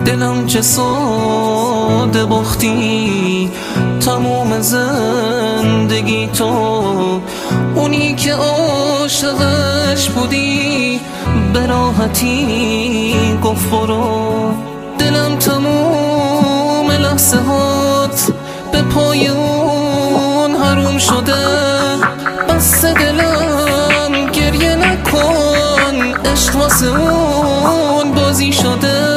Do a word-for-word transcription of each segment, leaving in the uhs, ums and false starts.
دلم چه ساده باختی تموم زندگی تو، اونی که عاشقش بودی به راحتی گفت برو. دلم تموم لحظه هات به پای اون حروم شده، بس دلم گریه نکن، عشق واسه اون بازی شده.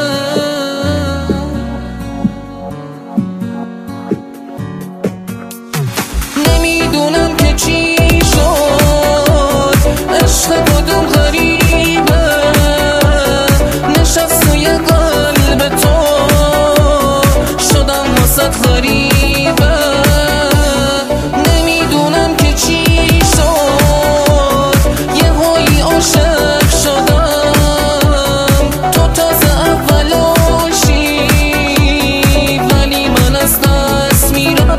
نمیدونم که چی شد، عشق کدوم غریبه نشست توی قلب تو، شدم واسط غریبه. نمیدونم که چی شد، یه هایی عاشق شدم، تو تازه اولاشی ولی من از دست میرم.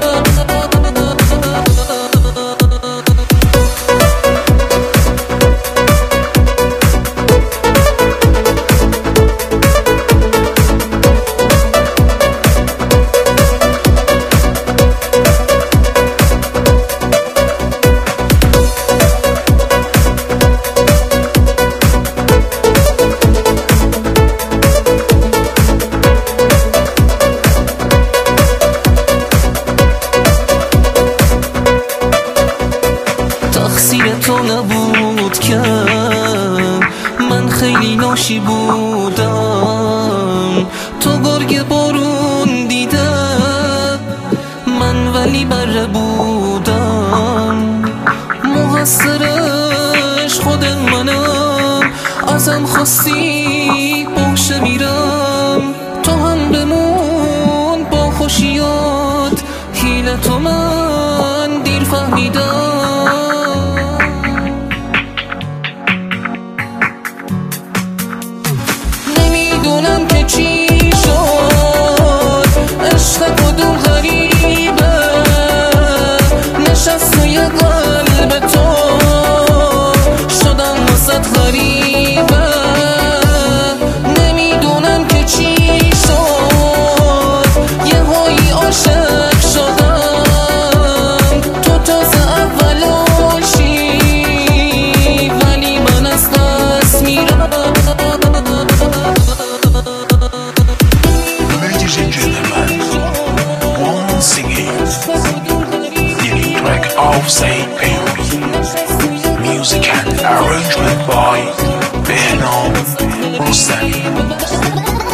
تقصیر تو نبود که من خیلی ناشی بودم، تو گرگ بارون دیده من ولی بره بودم. مقصرش خود منم، ازم خواستی باشه میرم، تو هم بمون با خوشیات، حیله تو من دیر فهمیدم. نمیدونم که چی شد، عشق کدوم غریبه نشست توی قلب تو، شدم واسط غریبه. نمیدونم که چی شد، یه هایی عاشق شدم، تو تازه اولاشی ولی من از دست میرم. Ladies and gentlemen, once again, the new track of Saint Perry, music and arrangement by Behnam Rostami.